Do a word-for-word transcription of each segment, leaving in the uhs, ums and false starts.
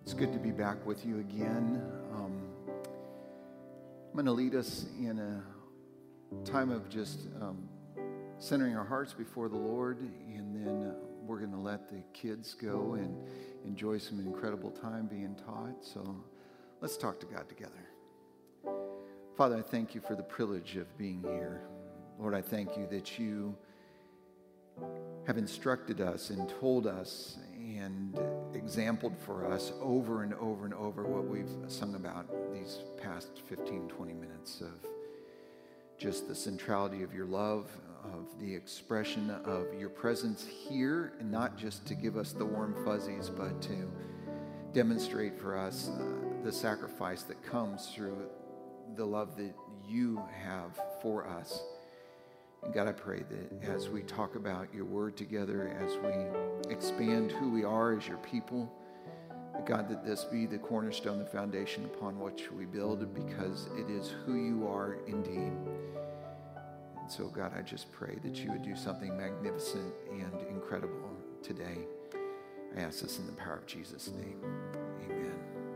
It's good to be back with you again. Um, I'm going to lead us in a time of just um, centering our hearts before the Lord, and then uh, we're going to let the kids go and enjoy some incredible time being taught. So let's talk to God together. Father, I thank you for the privilege of being here. Lord, I thank you that you have instructed us and told us and exampled for us over and over and over what we've sung about these past fifteen, twenty minutes of just the centrality of your love, of the expression of your presence here, and not just to give us the warm fuzzies, but to demonstrate for us uh, the sacrifice that comes through the love that you have for us. And God, I pray that as we talk about your word together, as we expand who we are as your people, God, that this be the cornerstone, the foundation upon which we build, because it is who you are indeed. And so, God, I just pray that you would do something magnificent and incredible today. I ask this in the power of Jesus' name. Amen.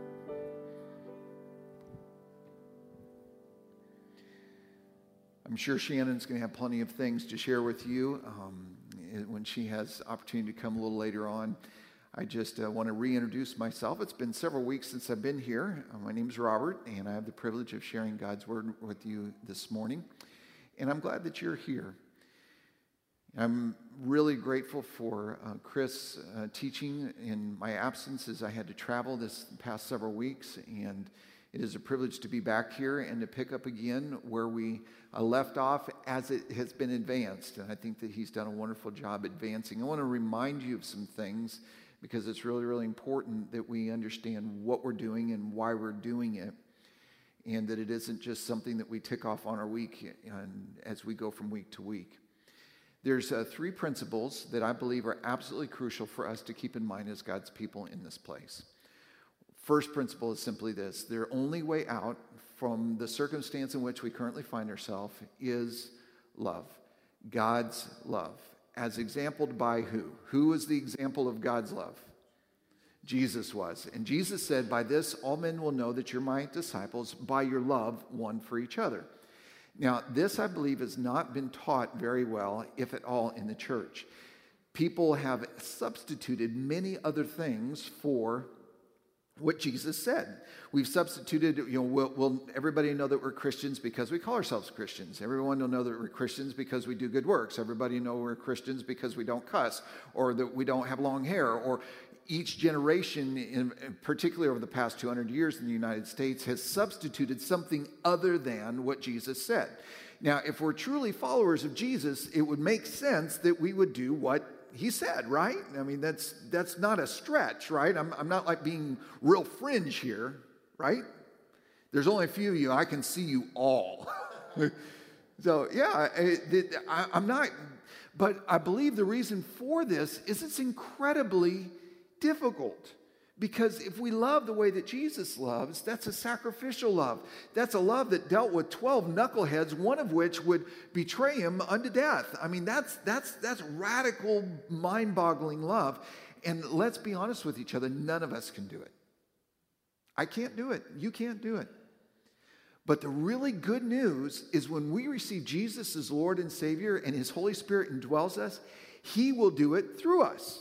I'm sure Shannon's going to have plenty of things to share with you um, when she has opportunity to come a little later on. I just uh, want to reintroduce myself. It's been several weeks since I've been here. Uh, my name's Robert, and I have the privilege of sharing God's word with you this morning. And I'm glad that you're here. I'm really grateful for uh, Chris uh, teaching in my absence as I had to travel this past several weeks, and it is a privilege to be back here and to pick up again where we uh, left off as it has been advanced. And I think that he's done a wonderful job advancing. I want to remind you of some things because it's really, really important that we understand what we're doing and why we're doing it, and that it isn't just something that we tick off on our week and as we go from week to week. There's uh, three principles that I believe are absolutely crucial for us to keep in mind as God's people in this place. First principle is simply this: their only way out from the circumstance in which we currently find ourselves is love. God's love. As exampled by who? Who is the example of God's love? Jesus was. And Jesus said, "By this all men will know that you're my disciples, by your love one for each other." Now, this, I believe, has not been taught very well, if at all, in the church. People have substituted many other things for what Jesus said. We've substituted, you know, will, will everybody know that we're Christians because we call ourselves Christians? Everyone will know that we're Christians because we do good works. Everybody know we're Christians because we don't cuss, or that we don't have long hair, or each generation, in, particularly over the past two hundred years in the United States, has substituted something other than what Jesus said. Now, if we're truly followers of Jesus, it would make sense that we would do what he said, right? I mean, that's that's not a stretch, right? I'm, I'm not like being real fringe here, right? There's only a few of you. I can see you all. So, yeah, I, I, I'm not, but I believe the reason for this is it's incredibly difficult. Because if we love the way that Jesus loves, that's a sacrificial love. That's a love that dealt with twelve knuckleheads, one of which would betray him unto death. I mean, that's that's that's radical, mind-boggling love. And let's be honest with each other, none of us can do it. I can't do it. You can't do it. But the really good news is when we receive Jesus as Lord and Savior and his Holy Spirit indwells us, he will do it through us.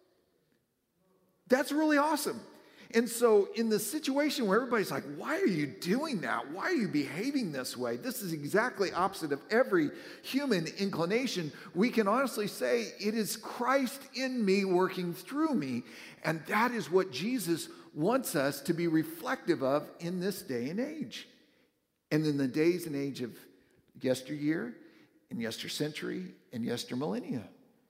That's really awesome. And so in the situation where everybody's like, why are you doing that? Why are you behaving this way? This is exactly opposite of every human inclination. We can honestly say it is Christ in me working through me. And that is what Jesus wants us to be reflective of in this day and age. And in the days and age of yesteryear and yestercentury and yestermillennia.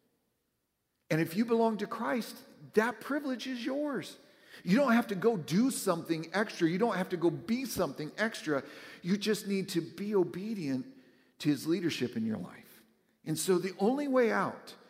And if you belong to Christ, that privilege is yours. You don't have to go do something extra. You don't have to go be something extra. You just need to be obedient to his leadership in your life. And so the only way out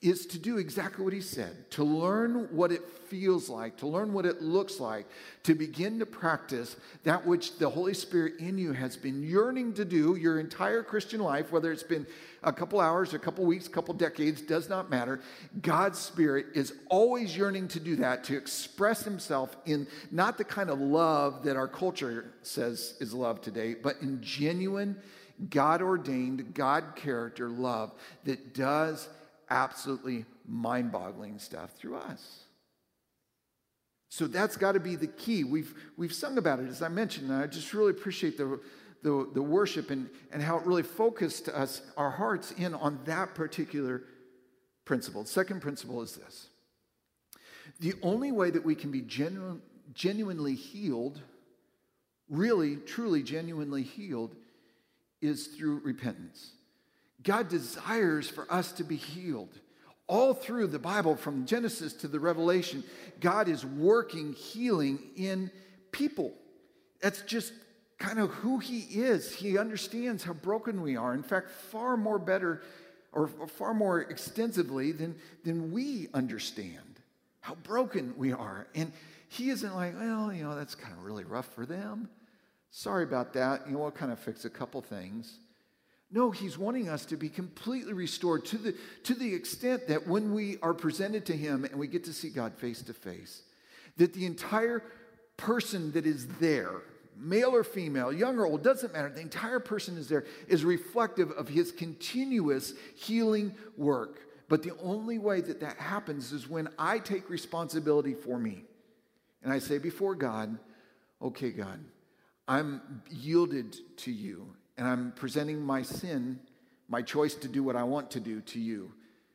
is to do exactly what he said, to learn what it feels like, to learn what it looks like, to begin to practice that which the Holy Spirit in you has been yearning to do your entire Christian life, whether it's been a couple hours, a couple weeks, a couple decades, does not matter. God's Spirit is always yearning to do that, to express himself in not the kind of love that our culture says is love today, but in genuine, God-ordained, God-character love that does absolutely mind-boggling stuff through us. So that's got to be the key. We've we've sung about it, as I mentioned, and I just really appreciate the, the, the worship and, and how it really focused us, our hearts in on that particular principle. The second principle is this. The only way that we can be genu- genuinely healed, really, truly, genuinely healed, is through repentance. God desires for us to be healed. All through the Bible, from Genesis to the Revelation, God is working healing in people. That's just kind of who he is. He understands how broken we are. In fact, far more better or far more extensively than, than we understand how broken we are. And he isn't like, well, you know, that's kind of really rough for them. Sorry about that. You know, we'll kind of fix a couple things. No, he's wanting us to be completely restored to the, to the extent that when we are presented to him and we get to see God face to face, that the entire person that is there, male or female, young or old, doesn't matter, the entire person is there, is reflective of his continuous healing work. But the only way that that happens is when I take responsibility for me. And I say before God, okay, God, I'm yielded to you. And I'm presenting my sin, my choice to do what I want to do to you.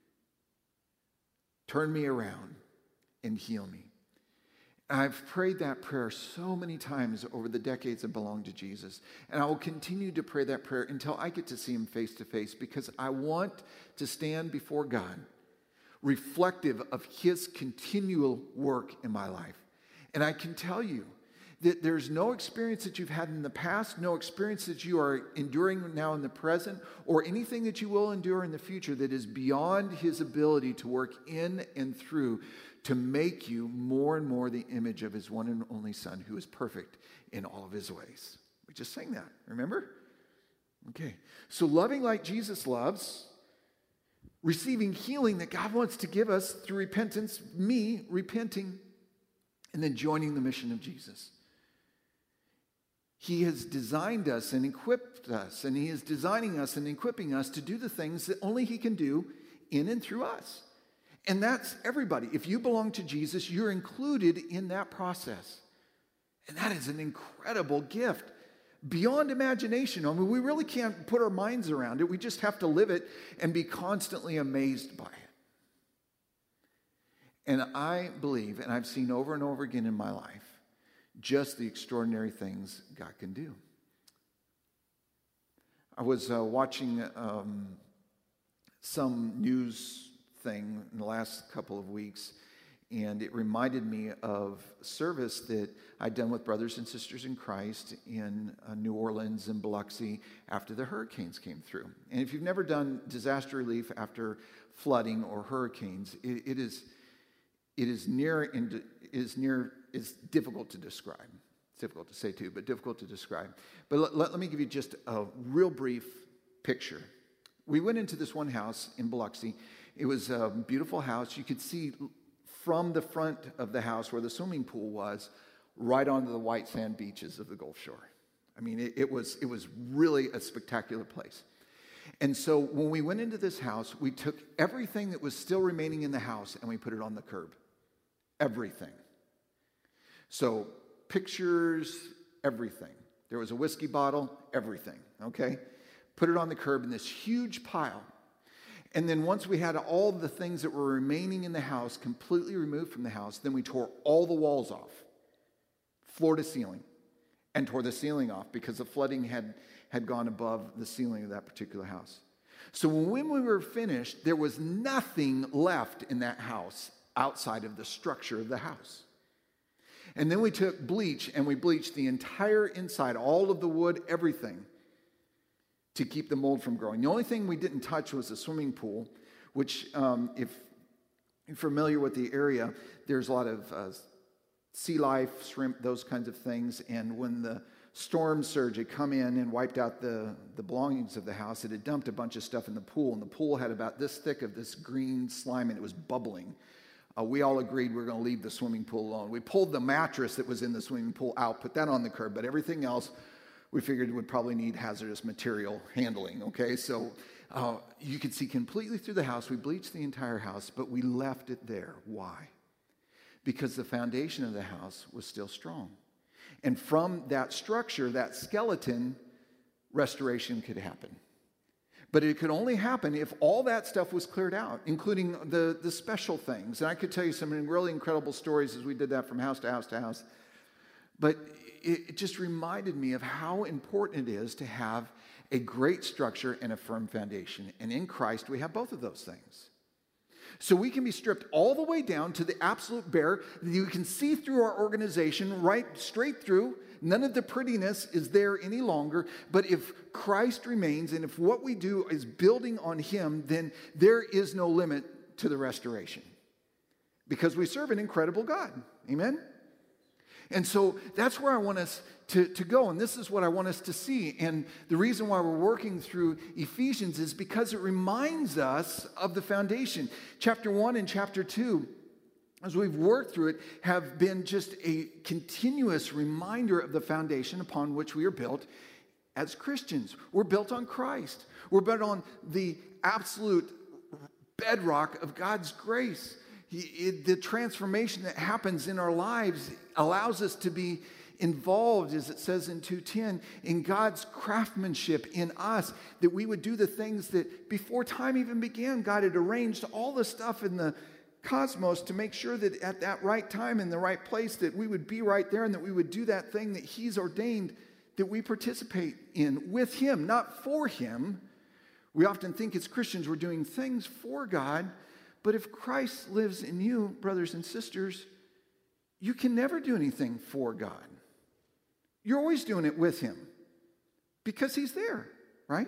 Turn me around and heal me. And I've prayed that prayer so many times over the decades that belong to Jesus. And I will continue to pray that prayer until I get to see him face to face, because I want to stand before God reflective of his continual work in my life. And I can tell you, that there's no experience that you've had in the past, no experience that you are enduring now in the present, or anything that you will endure in the future that is beyond his ability to work in and through to make you more and more the image of his one and only Son, who is perfect in all of his ways. We just sang that, remember? Okay, so loving like Jesus loves, receiving healing that God wants to give us through repentance, me repenting, and then joining the mission of Jesus. He has designed us and equipped us, and he is designing us and equipping us to do the things that only he can do in and through us. And that's everybody. If you belong to Jesus, you're included in that process. And that is an incredible gift beyond imagination. I mean, we really can't put our minds around it. We just have to live it and be constantly amazed by it. And I believe, and I've seen over and over again in my life, just the extraordinary things God can do. I was uh, watching um, some news thing in the last couple of weeks, and it reminded me of service that I'd done with brothers and sisters in Christ in uh, New Orleans and Biloxi after the hurricanes came through. And if you've never done disaster relief after flooding or hurricanes, it, it is it is near and is near. It's difficult to describe. It's difficult to say too, but difficult to describe. But let, let, let me give you just a real brief picture. We went into this one house in Biloxi. It was a beautiful house. You could see from the front of the house where the swimming pool was right onto the white sand beaches of the Gulf Shore. I mean, it, it was it was really a spectacular place. And so when we went into this house, we took everything that was still remaining in the house and we put it on the curb. Everything. So pictures, everything. There was a whiskey bottle, everything, okay? Put it on the curb in this huge pile. And then once we had all the things that were remaining in the house completely removed from the house, then we tore all the walls off, floor to ceiling, and tore the ceiling off because the flooding had, had gone above the ceiling of that particular house. So when we were finished, there was nothing left in that house outside of the structure of the house. And then we took bleach and we bleached the entire inside, all of the wood, everything, to keep the mold from growing. The only thing we didn't touch was the swimming pool, which um, if you're familiar with the area, there's a lot of uh, sea life, shrimp, those kinds of things. And when the storm surge had come in and wiped out the, the belongings of the house, it had dumped a bunch of stuff in the pool. And the pool had about this thick of this green slime, and it was bubbling. Uh, we all agreed we were going to leave the swimming pool alone. We pulled the mattress that was in the swimming pool out, put that on the curb, but everything else we figured would probably need hazardous material handling, okay? So uh, you could see completely through the house. We bleached the entire house, but we left it there. Why? Because the foundation of the house was still strong. And from that structure, that skeleton, restoration could happen. But it could only happen if all that stuff was cleared out, including the, the special things. And I could tell you some really incredible stories as we did that from house to house to house. But it, it just reminded me of how important it is to have a great structure and a firm foundation. And in Christ, we have both of those things. So we can be stripped all the way down to the absolute bare. You can see through our organization, right straight through. None of the prettiness is there any longer. But if Christ remains, and if what we do is building on him, then there is no limit to the restoration. Because we serve an incredible God. Amen? And so that's where I want us to, to go. And this is what I want us to see. And the reason why we're working through Ephesians is because it reminds us of the foundation. Chapter one and chapter two, as we've worked through it, have been just a continuous reminder of the foundation upon which we are built as Christians. We're built on Christ. We're built on the absolute bedrock of God's grace. He, it, the transformation that happens in our lives allows us to be involved, as it says in two ten, in God's craftsmanship in us, that we would do the things that before time even began, God had arranged all the stuff in the cosmos to make sure that at that right time in the right place that we would be right there and that we would do that thing that he's ordained that we participate in with him, not for him. We often think as Christians we're doing things for God, but if Christ lives in you, brothers and sisters, you can never do anything for God. You're always doing it with him because he's there, right?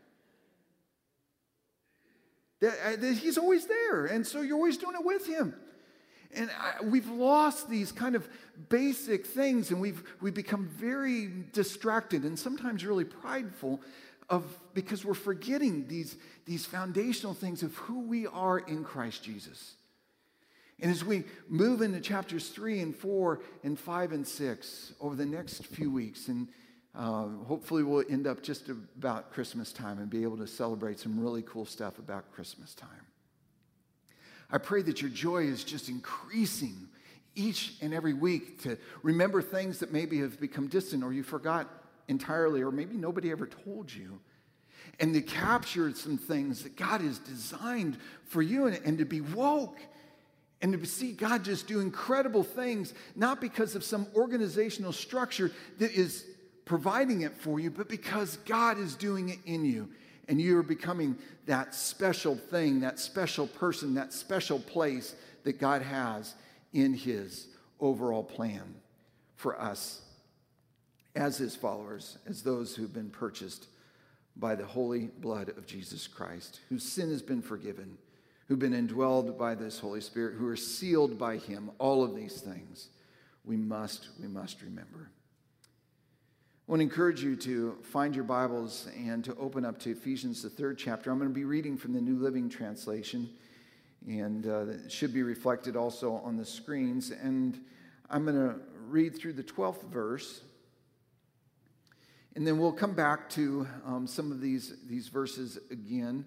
That, that he's always there, and so you're always doing it with him. And I, we've lost these kind of basic things, and we've we've become very distracted and sometimes really prideful of because we're forgetting these, these foundational things of who we are in Christ Jesus. And as we move into chapters three and four and five and six over the next few weeks, and uh, hopefully we'll end up just about Christmas time and be able to celebrate some really cool stuff about Christmas time. I pray that your joy is just increasing each and every week to remember things that maybe have become distant or you forgot entirely, or maybe nobody ever told you, and to capture some things that God has designed for you, and, and to be woke and to see God just do incredible things, not because of some organizational structure that is providing it for you, but because God is doing it in you, and you are becoming that special thing, that special person, that special place that God has in his overall plan for us as his followers, as those who've been purchased by the holy blood of Jesus Christ, whose sin has been forgiven, who've been indwelled by this Holy Spirit, who are sealed by him. All of these things we must, we must remember. I want to encourage you to find your Bibles and to open up to Ephesians, the third chapter. I'm going to be reading from the New Living Translation, and uh, it should be reflected also on the screens. And I'm going to read through the twelfth verse, and then we'll come back to um, some of these, these verses again.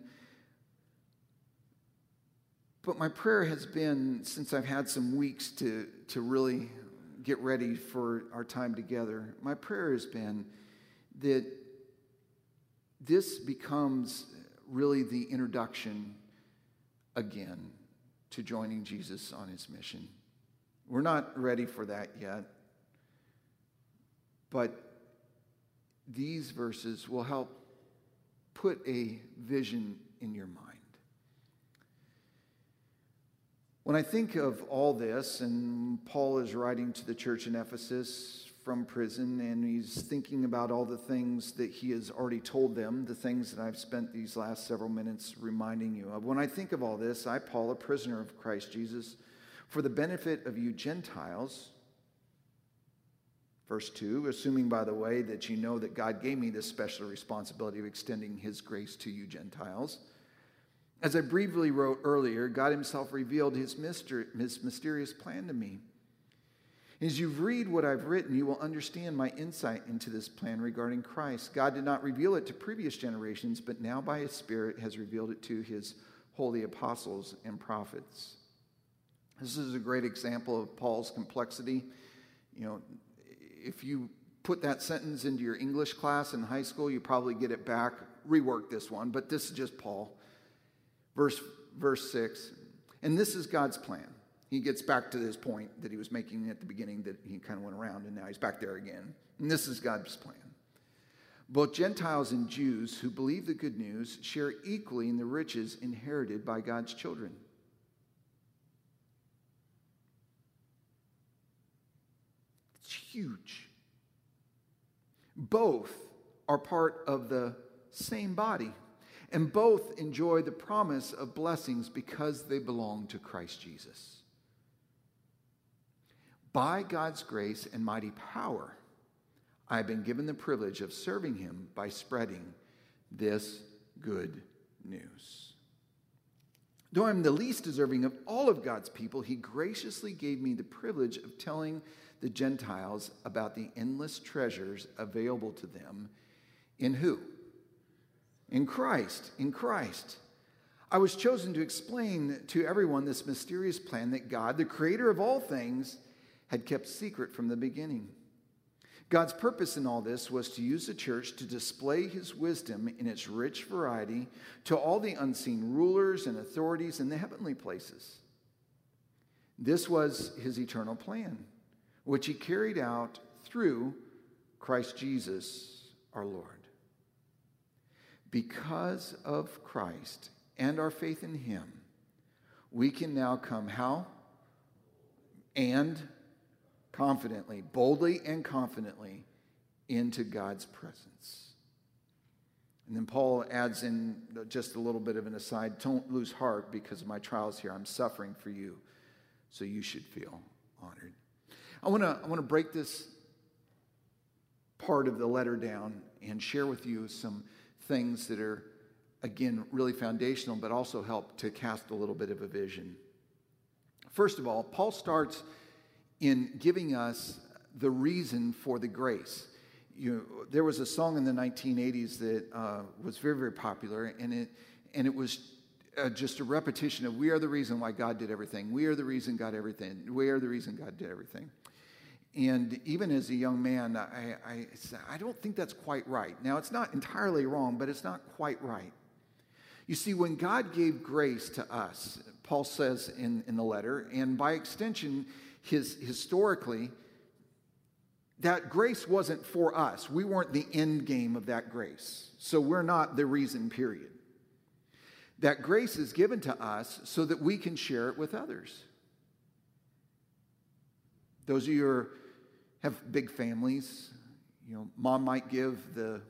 But my prayer has been, since I've had some weeks to, to really get ready for our time together, my prayer has been that this becomes really the introduction again to joining Jesus on his mission. We're not ready for that yet, but these verses will help put a vision in your mind. When I think of all this, and Paul is writing to the church in Ephesus from prison, and he's thinking about all the things that he has already told them, the things that I've spent these last several minutes reminding you of. When I think of all this, I, Paul, a prisoner of Christ Jesus, for the benefit of you Gentiles, verse two, assuming, by the way, that you know that God gave me this special responsibility of extending his grace to you Gentiles. As I briefly wrote earlier, God himself revealed his, mystery, his mysterious plan to me. As you read what I've written, you will understand my insight into this plan regarding Christ. God did not reveal it to previous generations, but now by his Spirit has revealed it to his holy apostles and prophets. This is a great example of Paul's complexity. You know, if you put that sentence into your English class in high school, you probably get it back. Rework this one, but this is just Paul. Verse, verse six, and this is God's plan. He gets back to his point that he was making at the beginning that he kind of went around, and now he's back there again. And this is God's plan. Both Gentiles and Jews who believe the good news share equally in the riches inherited by God's children. It's huge. Both are part of the same body, and both enjoy the promise of blessings because they belong to Christ Jesus. By God's grace and mighty power, I have been given the privilege of serving him by spreading this good news. Though I'm the least deserving of all of God's people, he graciously gave me the privilege of telling the Gentiles about the endless treasures available to them in who? In Christ. In Christ. I was chosen to explain to everyone this mysterious plan that God, the creator of all things, had kept secret from the beginning. God's purpose in all this was to use the church to display his wisdom in its rich variety to all the unseen rulers and authorities in the heavenly places. This was his eternal plan, which he carried out through Christ Jesus our Lord. Because of Christ and our faith in him, we can now come how? And confidently, boldly and confidently into God's presence. And then Paul adds in just a little bit of an aside, don't lose heart because of my trials here. I'm suffering for you, so you should feel honored. I want to I want to break this part of the letter down and share with you some things that are, again, really foundational, but also help to cast a little bit of a vision. First of all, Paul starts in giving us the reason for the grace. You know, there was a song in the nineteen eighties that uh, was very, very popular, and it and it was uh, just a repetition of "We are the reason why God did everything. We are the reason God everything. We are the reason God did everything." And even as a young man, I, I I don't think that's quite right. Now, it's not entirely wrong, but it's not quite right. You see, when God gave grace to us, Paul says in, in the letter, and by extension, his historically, that grace wasn't for us. We weren't the end game of that grace. So we're not the reason, period. That grace is given to us so that we can share it with others. Those of you who are, have big families, you know, mom might give the,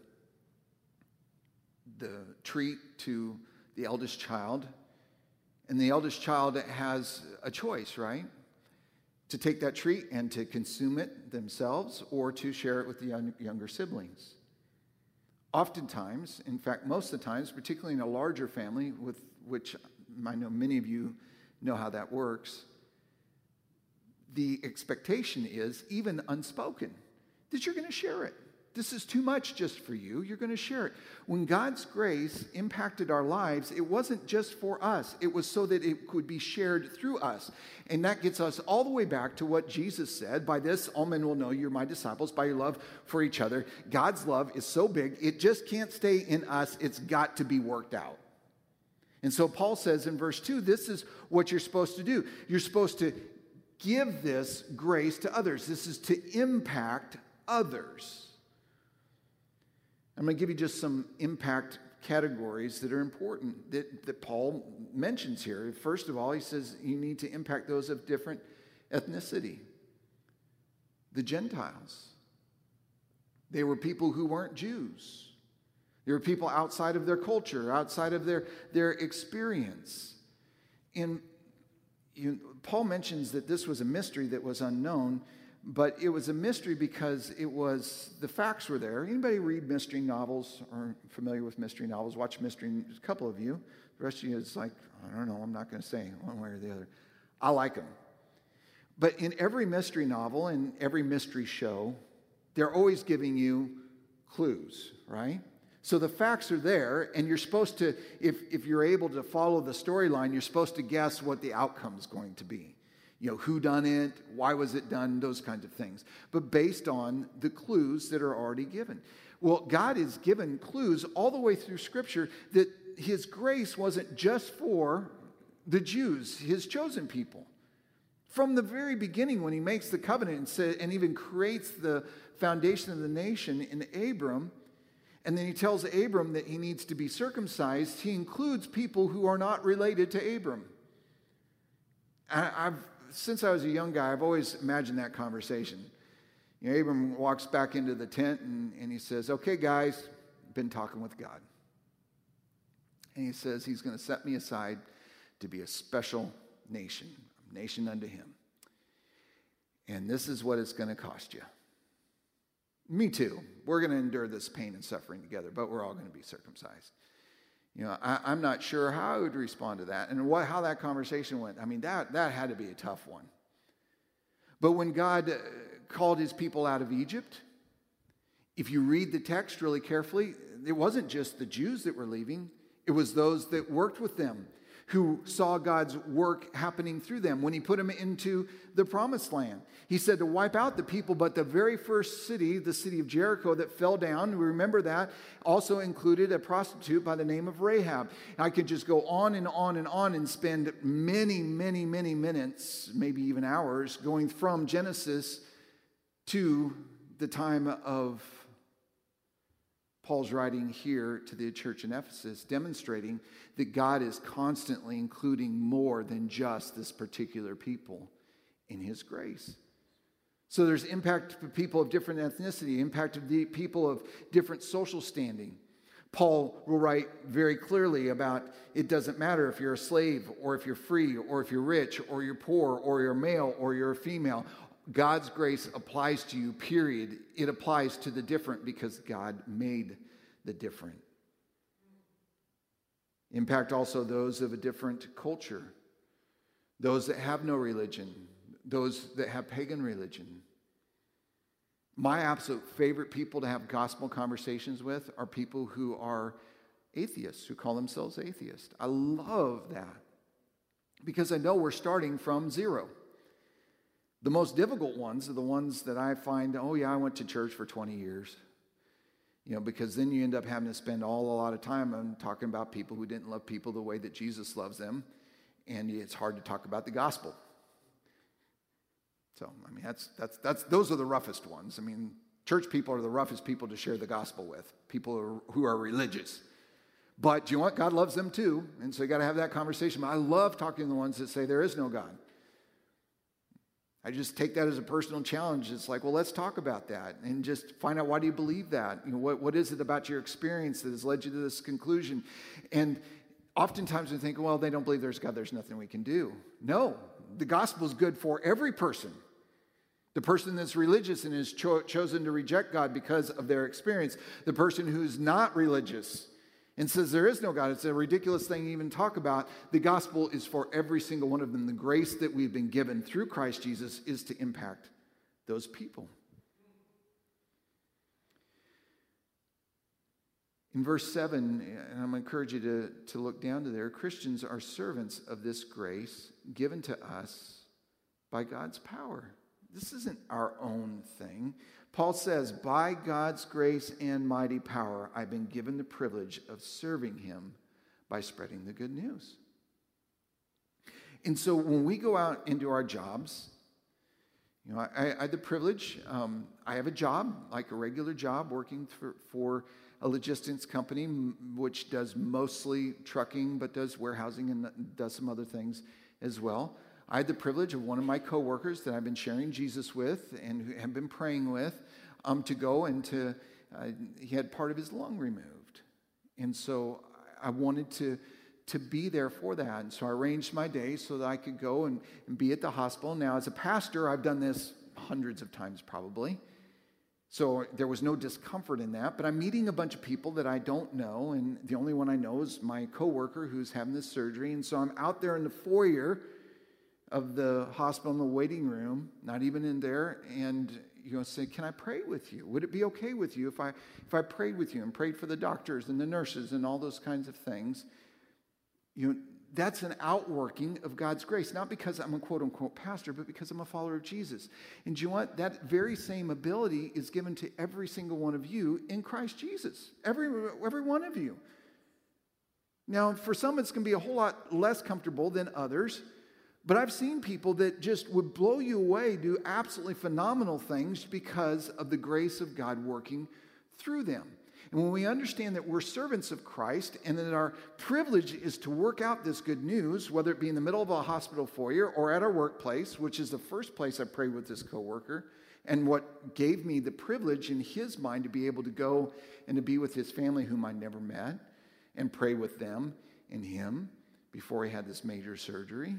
the treat to the eldest child, and the eldest child has a choice, right? To take that treat and to consume it themselves or to share it with the young, younger siblings. Oftentimes, in fact, most of the times, particularly in a larger family, with which I know many of you know how that works, the expectation is, even unspoken, that you're going to share it. This is too much just for you. You're going to share it. When God's grace impacted our lives, it wasn't just for us. It was so that it could be shared through us. And that gets us all the way back to what Jesus said. By this, all men will know you're my disciples, by your love for each other. God's love is so big, it just can't stay in us. It's got to be worked out. And so Paul says in verse two, this is what you're supposed to do. You're supposed to give this grace to others. This is to impact others. I'm going to give you just some impact categories that are important that, that Paul mentions here. First of all, he says you need to impact those of different ethnicity. The Gentiles. They were people who weren't Jews. They were people outside of their culture, outside of their, their experience. And you, Paul mentions that this was a mystery that was unknown, but it was a mystery because it was, the facts were there. Anybody read mystery novels or familiar with mystery novels? Watch mystery, a couple of you. The rest of you is like, I don't know, I'm not going to say one way or the other. I like them. But in every mystery novel and every mystery show, they're always giving you clues, right? So the facts are there, and you're supposed to, if, if you're able to follow the storyline, you're supposed to guess what the outcome is going to be. You know, who done it, why was it done, those kinds of things. But based on the clues that are already given. Well, God has given clues all the way through Scripture that his grace wasn't just for the Jews, his chosen people. From the very beginning, when he makes the covenant and, say, and even creates the foundation of the nation in Abram, and then he tells Abram that he needs to be circumcised, he includes people who are not related to Abram. I, I've Since I was a young guy, I've always imagined that conversation. You know, Abram walks back into the tent and, and he says, okay, guys, been talking with God. And he says he's going to set me aside to be a special nation, a nation unto him. And this is what it's going to cost you. Me too. We're going to endure this pain and suffering together, but we're all going to be circumcised. You know, I, I'm not sure how I would respond to that and what, how that conversation went. I mean, that, that had to be a tough one. But when God uh, called his people out of Egypt, if you read the text really carefully, it wasn't just the Jews that were leaving. It was those that worked with them, who saw God's work happening through them when he put them into the promised land. He said to wipe out the people, but the very first city, the city of Jericho that fell down, we remember that, also included a prostitute by the name of Rahab. And I could just go on and on and on and spend many, many, many minutes, maybe even hours, going from Genesis to the time of Paul's writing here to the church in Ephesus, demonstrating that God is constantly including more than just this particular people in his grace. So there's impact for people of different ethnicity, impact of the people of different social standing. Paul will write very clearly about it doesn't matter if you're a slave or if you're free or if you're rich or you're poor or you're male or you're a female. God's grace applies to you, period. It applies to the different because God made the different. Impact also those of a different culture, those that have no religion, those that have pagan religion. My absolute favorite people to have gospel conversations with are people who are atheists, who call themselves atheists. I love that because I know we're starting from zero. The most difficult ones are the ones that I find, oh yeah, I went to church for twenty years. You know, because then you end up having to spend all a lot of time on talking about people who didn't love people the way that Jesus loves them. And it's hard to talk about the gospel. So, I mean, that's, that's, that's, those are the roughest ones. I mean, church people are the roughest people to share the gospel with, people who are, who are religious. But you know what? God loves them too. And so you got to have that conversation. But I love talking to the ones that say there is no God. I just take that as a personal challenge. It's like, well, let's talk about that and just find out, why do you believe that? You know, what, what is it about your experience that has led you to this conclusion? And oftentimes we think, well, they don't believe there's God, there's nothing we can do. No, the gospel is good for every person. The person that's religious and has cho- chosen to reject God because of their experience. The person who's not religious and says there is no God. It's a ridiculous thing to even talk about. The gospel is for every single one of them. The grace that we've been given through Christ Jesus is to impact those people. In verse seven, and I'm going to encourage you to, to look down to there, Christians are servants of this grace given to us by God's power. This isn't our own thing. Paul says, by God's grace and mighty power, I've been given the privilege of serving him by spreading the good news. And so when we go out into our jobs, you know, I, I had the privilege, um, I have a job, like a regular job, working for, for a logistics company, which does mostly trucking, but does warehousing and does some other things as well. I had the privilege of one of my coworkers that I've been sharing Jesus with and have been praying with. um, to go and to, uh, he had part of his lung removed. And so I wanted to, to be there for that. And so I arranged my day so that I could go and, and be at the hospital. Now, as a pastor, I've done this hundreds of times probably. So there was no discomfort in that, but I'm meeting a bunch of people that I don't know, and the only one I know is my coworker who's having this surgery. And so I'm out there in the foyer of the hospital in the waiting room, not even in there, and you know, say, "Can I pray with you? Would it be okay with you if I if I prayed with you and prayed for the doctors and the nurses and all those kinds of things?" You know, that's an outworking of God's grace, not because I'm a quote-unquote pastor, but because I'm a follower of Jesus. And do you know what? That very same ability is given to every single one of you in Christ Jesus. Every, every one of you. Now, for some, it's going to be a whole lot less comfortable than others, but I've seen people that just would blow you away, do absolutely phenomenal things because of the grace of God working through them. And when we understand that we're servants of Christ and that our privilege is to work out this good news, whether it be in the middle of a hospital foyer or at our workplace, which is the first place I prayed with this coworker, and what gave me the privilege in his mind to be able to go and to be with his family whom I never met and pray with them and him before he had this major surgery.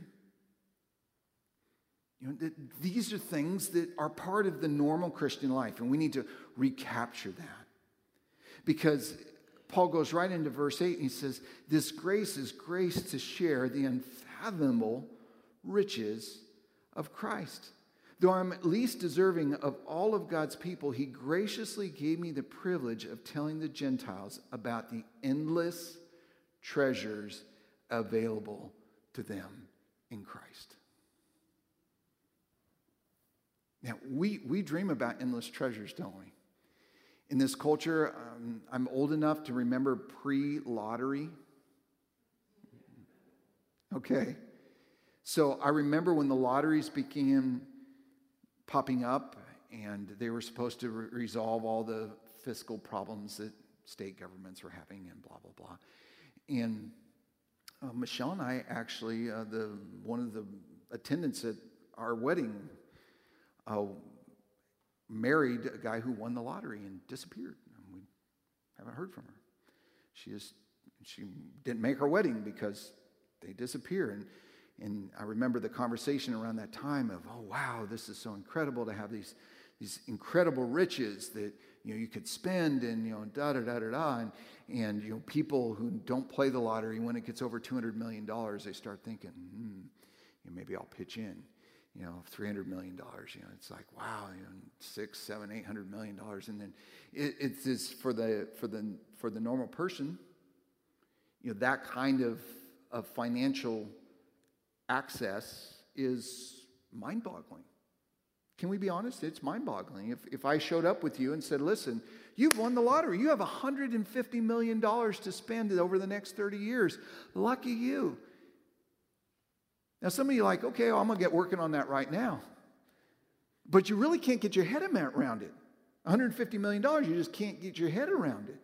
You know, th- these are things that are part of the normal Christian life, and we need to recapture that. Because Paul goes right into verse eight and he says, "This grace is grace to share the unfathomable riches of Christ. Though I'm least deserving of all of God's people, he graciously gave me the privilege of telling the Gentiles about the endless treasures available to them in Christ." Now, we, we dream about endless treasures, don't we? In this culture, um, I'm old enough to remember pre-lottery. Okay. So I remember when the lotteries began popping up and they were supposed to re- resolve all the fiscal problems that state governments were having and blah, blah, blah. And uh, Michelle and I actually, uh, the one of the attendants at our wedding, uh, married a guy who won the lottery and disappeared. And we haven't heard from her. She just she didn't make her wedding because they disappear. And and I remember the conversation around that time of, oh wow, this is so incredible to have these these incredible riches that you know you could spend and you know da da da da da and and you know people who don't play the lottery, when it gets over two hundred million dollars, they start thinking, hmm, you know, maybe I'll pitch in. You know, three hundred million dollars, you know, it's like, wow, you know, six, seven, eight hundred million dollars. And then it, it's this for the, for the, for the normal person, you know, that kind of, of financial access is mind-boggling. Can we be honest? It's mind-boggling. If, if I showed up with you and said, listen, you've won the lottery. You have one hundred fifty million dollars to spend over the next thirty years. Lucky you. Now, some of you are like, okay, well, I'm going to get working on that right now. But you really can't get your head around it. one hundred fifty million dollars, you just can't get your head around it.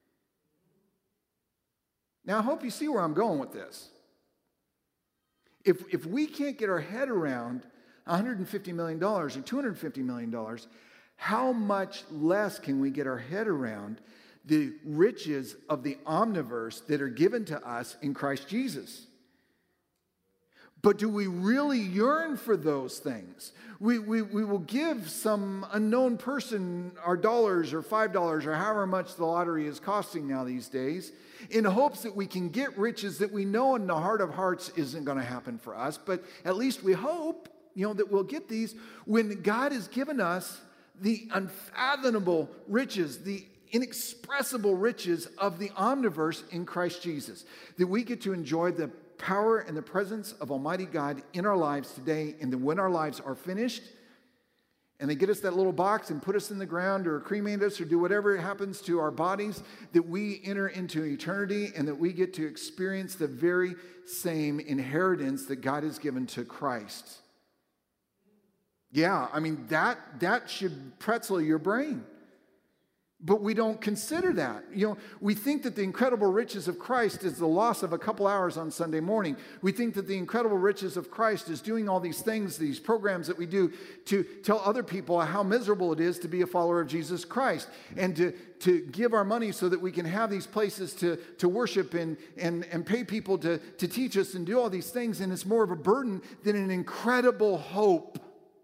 Now, I hope you see where I'm going with this. If, if we can't get our head around one hundred fifty million dollars or two hundred fifty million dollars, how much less can we get our head around the riches of the omniverse that are given to us in Christ Jesus? But do we really yearn for those things? We, we, we will give some unknown person our dollars or five dollars or however much the lottery is costing now these days in hopes that we can get riches that we know in the heart of hearts isn't going to happen for us. But at least we hope, you know, that we'll get these when God has given us the unfathomable riches, the inexpressible riches of the omniverse in Christ Jesus, that we get to enjoy the power and the presence of Almighty God in our lives today, and then when our lives are finished and they get us that little box and put us in the ground or cremate us or do whatever happens to our bodies, that we enter into eternity and that we get to experience the very same inheritance that God has given to Christ. Yeah, I mean, that, that should pretzel your brain. But we don't consider that. You know, we think that the incredible riches of Christ is the loss of a couple hours on Sunday morning. We think that the incredible riches of Christ is doing all these things, these programs that we do to tell other people how miserable it is to be a follower of Jesus Christ, and to, to give our money so that we can have these places to, to worship and, and, and pay people to, to teach us and do all these things. And it's more of a burden than an incredible hope.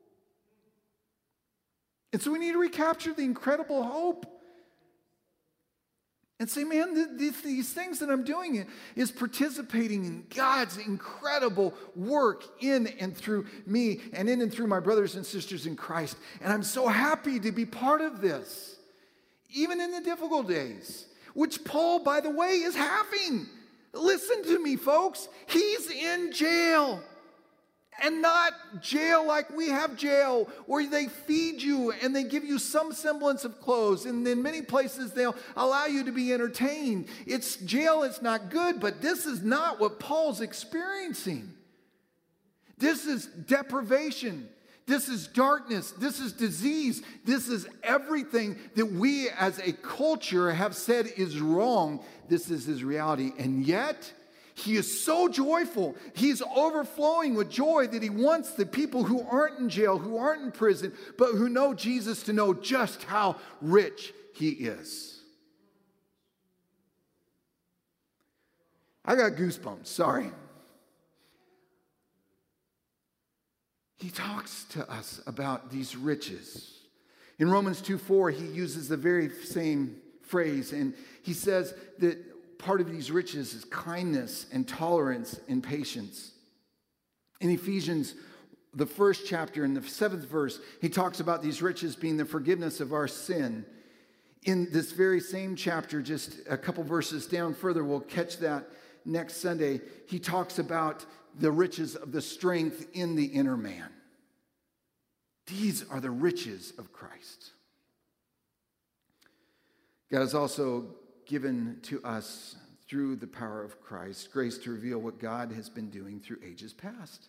And so we need to recapture the incredible hope. And say, man, th- th- these things that I'm doing is participating in God's incredible work in and through me and in and through my brothers and sisters in Christ. And I'm so happy to be part of this, even in the difficult days, which Paul, by the way, is having. Listen to me, folks. He's in jail. And not jail like we have jail, where they feed you and they give you some semblance of clothes. And in many places, they'll allow you to be entertained. It's jail, it's not good, but this is not what Paul's experiencing. This is deprivation. This is darkness. This is disease. This is everything that we as a culture have said is wrong. This is his reality. And yet, he is so joyful. He's overflowing with joy that he wants the people who aren't in jail, who aren't in prison, but who know Jesus to know just how rich he is. I got goosebumps, sorry. He talks to us about these riches. In Romans two four, he uses the very same phrase, and he says that part of these riches is kindness and tolerance and patience. In Ephesians, the first chapter, in the seventh verse, he talks about these riches being the forgiveness of our sin. In this very same chapter, just a couple verses down further, we'll catch that next Sunday, he talks about the riches of the strength in the inner man. These are the riches of Christ. God has also given to us through the power of Christ grace to reveal what God has been doing through ages past.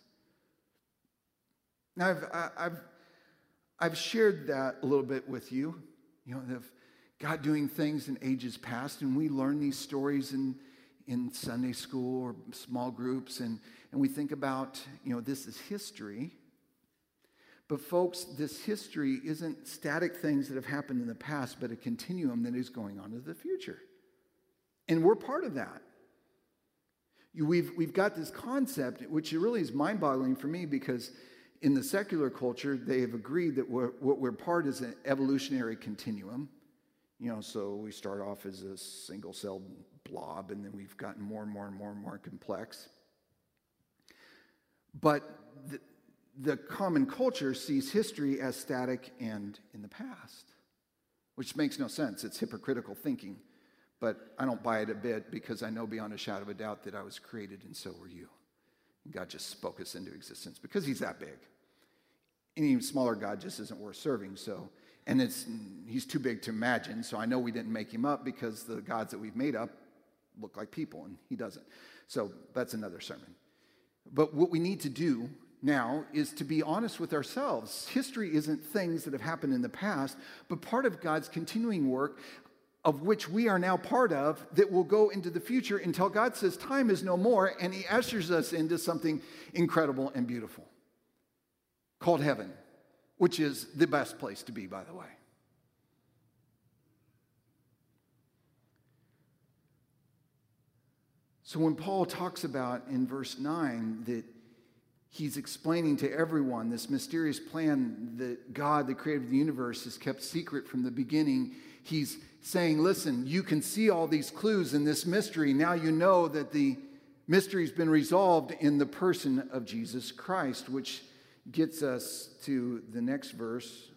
Now, I've, I've, I've shared that a little bit with you, you know, of God doing things in ages past, and we learn these stories in, in Sunday school or small groups, and, and we think about, you know, this is history. But folks, this history isn't static things that have happened in the past, but a continuum that is going on into the future. And we're part of that. We've, we've got this concept, which really is mind-boggling for me, because in the secular culture, they have agreed that we're, what we're part is an evolutionary continuum. You know, so we start off as a single-celled blob, and then we've gotten more and more and more and more complex. But the, the common culture sees history as static and in the past, which makes no sense. It's hypocritical thinking. But I don't buy it a bit, because I know beyond a shadow of a doubt that I was created and so were you. And God just spoke us into existence because he's that big. Any smaller God just isn't worth serving. So, and it's he's too big to imagine. So I know we didn't make him up, because the gods that we've made up look like people, and he doesn't. So that's another sermon. But what we need to do now is to be honest with ourselves. History isn't things that have happened in the past, but part of God's continuing work, of which we are now part of, that will go into the future until God says time is no more, and he ushers us into something incredible and beautiful called heaven, which is the best place to be, by the way. So when Paul talks about in verse nine that he's explaining to everyone this mysterious plan that God, the creator of the universe, has kept secret from the beginning, he's saying, listen, you can see all these clues in this mystery. Now you know that the mystery's been resolved in the person of Jesus Christ, which gets us to the next verse.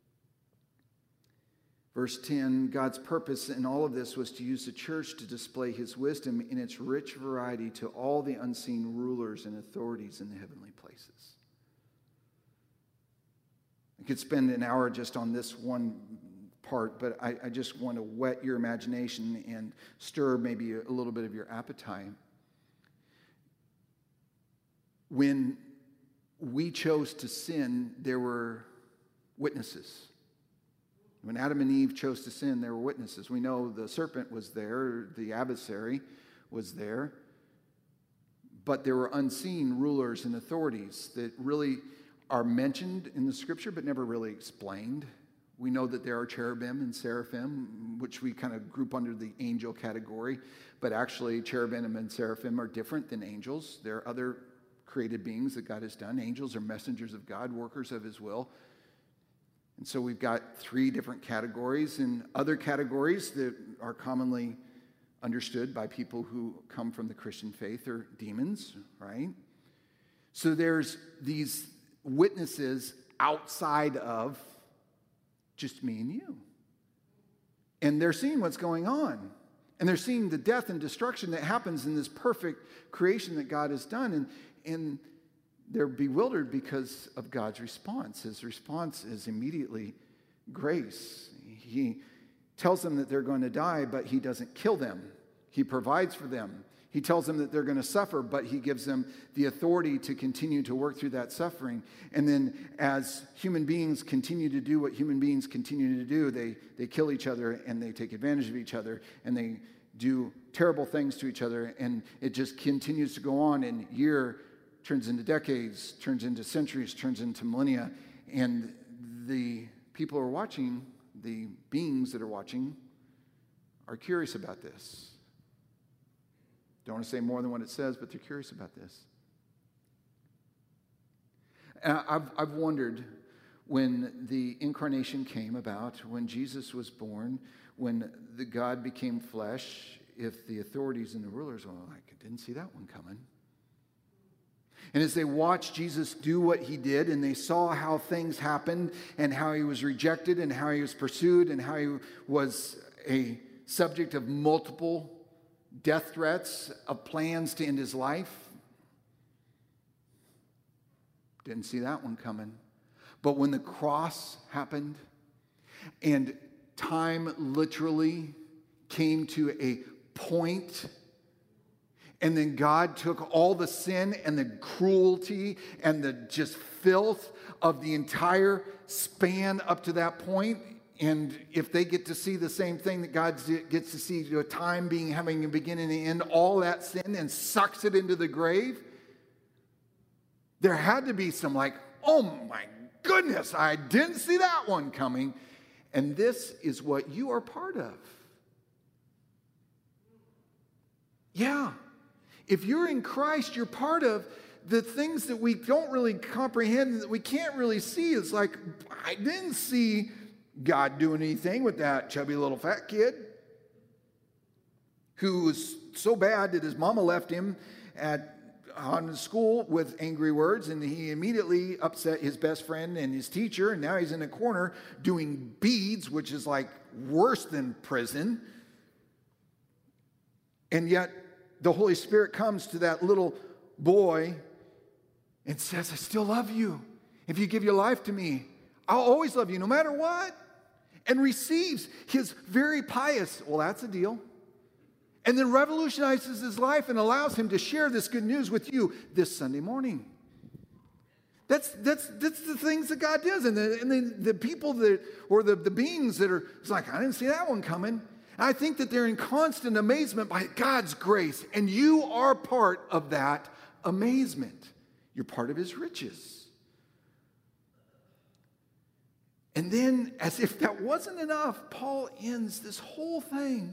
Verse ten, God's purpose in all of this was to use the church to display his wisdom in its rich variety to all the unseen rulers and authorities in the heavenly places. I could spend an hour just on this one part, but I, I just want to whet your imagination and stir maybe a little bit of your appetite. When we chose to sin, there were witnesses. When Adam and Eve chose to sin, there were witnesses. We know the serpent was there, the adversary was there, but there were unseen rulers and authorities that really are mentioned in the scripture but never really explained. We know that there are cherubim and seraphim, which we kind of group under the angel category, but actually cherubim and seraphim are different than angels. There are other created beings that God has done. Angels are messengers of God, workers of his will. And so we've got three different categories, and other categories that are commonly understood by people who come from the Christian faith are demons, right? So there's these witnesses outside of just me and you. And they're seeing what's going on. And they're seeing the death and destruction that happens in this perfect creation that God has done. And, and they're bewildered because of God's response. His response is immediately grace. He tells them that they're going to die, but he doesn't kill them. He provides for them. He tells them that they're going to suffer, but he gives them the authority to continue to work through that suffering. And then as human beings continue to do what human beings continue to do, they, they kill each other and they take advantage of each other and they do terrible things to each other. And it just continues to go on, and year turns into decades, turns into centuries, turns into millennia. And the people who are watching, the beings that are watching, are curious about this. Don't want to say more than what it says, but they're curious about this. And I've, I've wondered when the incarnation came about, when Jesus was born, when the God became flesh, if the authorities and the rulers were like, I didn't see that one coming. And as they watched Jesus do what he did, and they saw how things happened and how he was rejected and how he was pursued and how he was a subject of multiple death threats, of plans to end his life. Didn't see that one coming. But when the cross happened and time literally came to a point, and then God took all the sin and the cruelty and the just filth of the entire span up to that point. And if they get to see the same thing that God gets to see, a time being having a beginning and end, all that sin, and sucks it into the grave, there had to be some like, oh my goodness, I didn't see that one coming. And this is what you are part of. Yeah. If you're in Christ, you're part of the things that we don't really comprehend, that we can't really see. It's like, I didn't see God doing anything with that chubby little fat kid who was so bad that his mama left him at on school with angry words, and he immediately upset his best friend and his teacher, and now he's in a corner doing beads, which is like worse than prison. And yet the Holy Spirit comes to that little boy and says, I still love you. If you give your life to me, I'll always love you no matter what. And receives his very pious, well, that's a deal. And then revolutionizes his life and allows him to share this good news with you this Sunday morning. That's that's that's the things that God does. And the, and the, the people that, or the, the beings that are, it's like, I didn't see that one coming. And I think that they're in constant amazement by God's grace. And you are part of that amazement. You're part of his riches. And then, as if that wasn't enough, Paul ends this whole thing.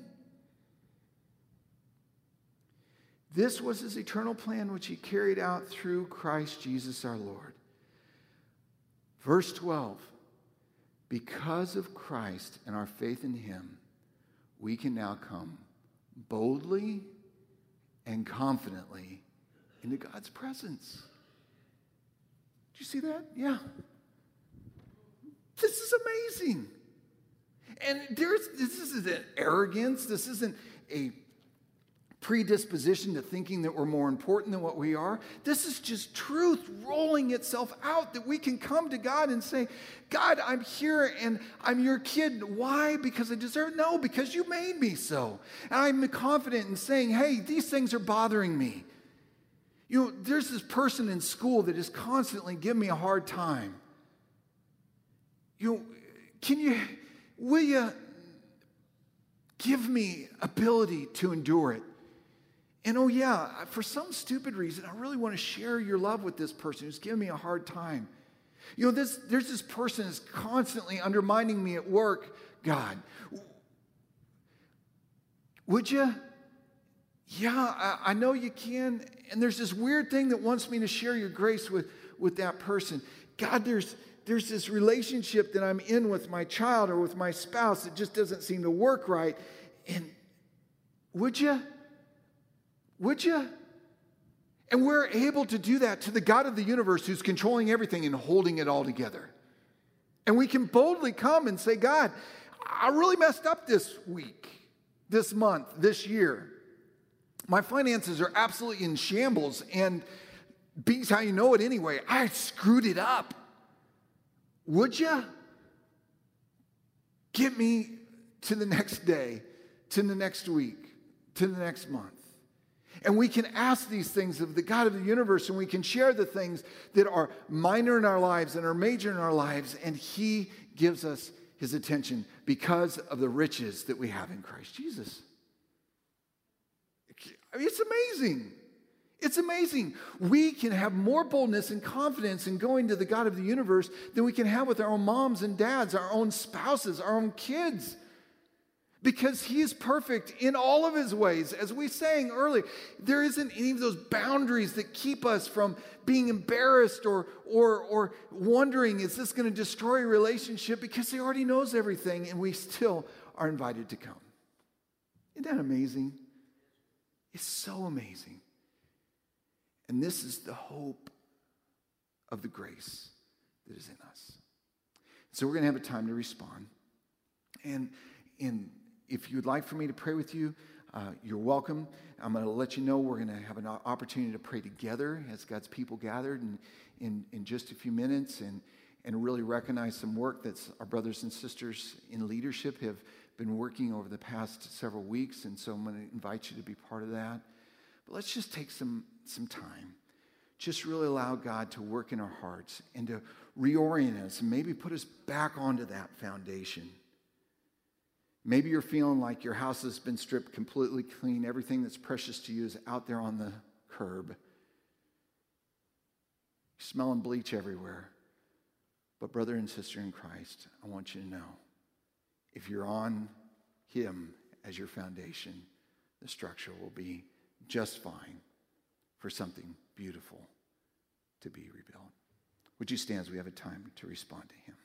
This was his eternal plan, which he carried out through Christ Jesus our Lord. Verse twelve, because of Christ and our faith in him, we can now come boldly and confidently into God's presence. Did you see that? Yeah. This is amazing. And there's this isn't an arrogance. This isn't a predisposition to thinking that we're more important than what we are. This is just truth rolling itself out, that we can come to God and say, God, I'm here and I'm your kid. Why? Because I deserve? No, because you made me so. And I'm confident in saying, hey, these things are bothering me. You know, there's this person in school that is constantly giving me a hard time. You know, can you, will you give me ability to endure it? And oh yeah, for some stupid reason, I really want to share your love with this person who's giving me a hard time. You know, this, there's this person who's constantly undermining me at work. God, would you? Yeah, I, I know you can. And there's this weird thing that wants me to share your grace with, with that person. God, there's, there's this relationship that I'm in with my child or with my spouse that just doesn't seem to work right. And would you? Would you? And we're able to do that to the God of the universe who's controlling everything and holding it all together. And we can boldly come and say, God, I really messed up this week, this month, this year. My finances are absolutely in shambles, and beats how you know it anyway. I screwed it up. Would you get me to the next day, to the next week, to the next month? And we can ask these things of the God of the universe, and we can share the things that are minor in our lives and are major in our lives, and He gives us His attention because of the riches that we have in Christ Jesus. I mean, it's amazing. It's amazing. We can have more boldness and confidence in going to the God of the universe than we can have with our own moms and dads, our own spouses, our own kids. Because He is perfect in all of His ways. As we sang earlier, there isn't any of those boundaries that keep us from being embarrassed or, or, or wondering, is this going to destroy a relationship? Because He already knows everything, and we still are invited to come. Isn't that amazing? It's so amazing. And this is the hope of the grace that is in us. So we're going to have a time to respond. And, and if you'd like for me to pray with you, uh, you're welcome. I'm going to let you know we're going to have an opportunity to pray together as God's people gathered in, in, in just a few minutes and, and really recognize some work that our brothers and sisters in leadership have been working over the past several weeks. And so I'm going to invite you to be part of that. But let's just take some, some time. Just really allow God to work in our hearts and to reorient us and maybe put us back onto that foundation. Maybe you're feeling like your house has been stripped completely clean. Everything that's precious to you is out there on the curb. You're smelling bleach everywhere. But brother and sister in Christ, I want you to know, if you're on Him as your foundation, the structure will be just fine for something beautiful to be rebuilt. Would you stand as we have a time to respond to Him?